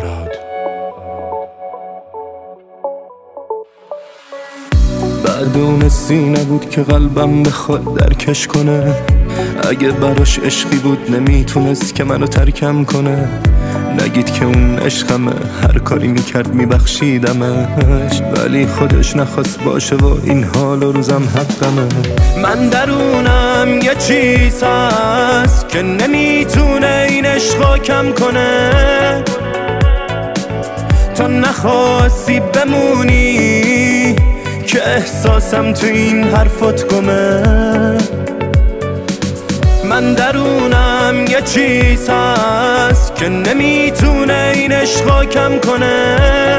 بعد اون سی نبود که قلبم بخواد درکش کنه. اگه براش عشقی بود نمیتونست که منو ترکم کنه. نگید که اون عشقمه، هر کاری میکرد میبخشیدمش، ولی خودش نخواست باشه و این حال و روزم حقمه. من درونم یه چیز هست که نمیتونه این عشقا کم کنه. تا نخواستی بمونی که احساسم تو این حرفات گمه. من درونم یه چیز هست که نمیتونه این عشقا کم کنه.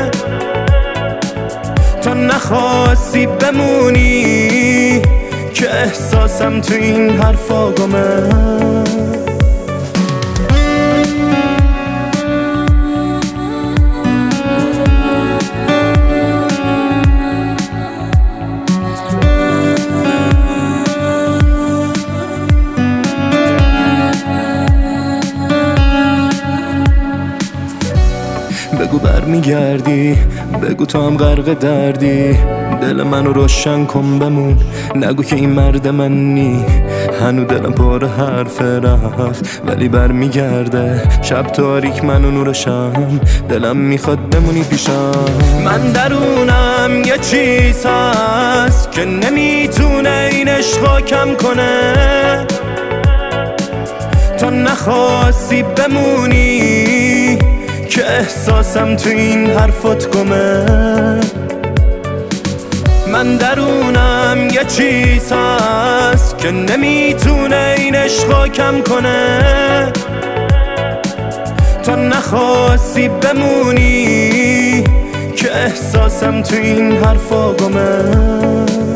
تا نخواستی بمونی که احساسم تو این حرفا گمه. بگو برمیگردی، بگو تو هم غرق دردی، دل منو روشن کن بمون. نگو که این مرد من نی، هنو دلم پر حرف رفت ولی برمیگرده. شب تاریک منو نورشم، دلم میخواد بمونی پیشم. من درونم یه چیز هست که نمیتونه این عشقا کم کنه. تا نخواستی بمونی که احساسم تو این حرفات گمه. من درونم یه چیز هست که نمیتونه این عشقا کم کنه. تا نخواستی بمونی که احساسم تو این حرفا گمه.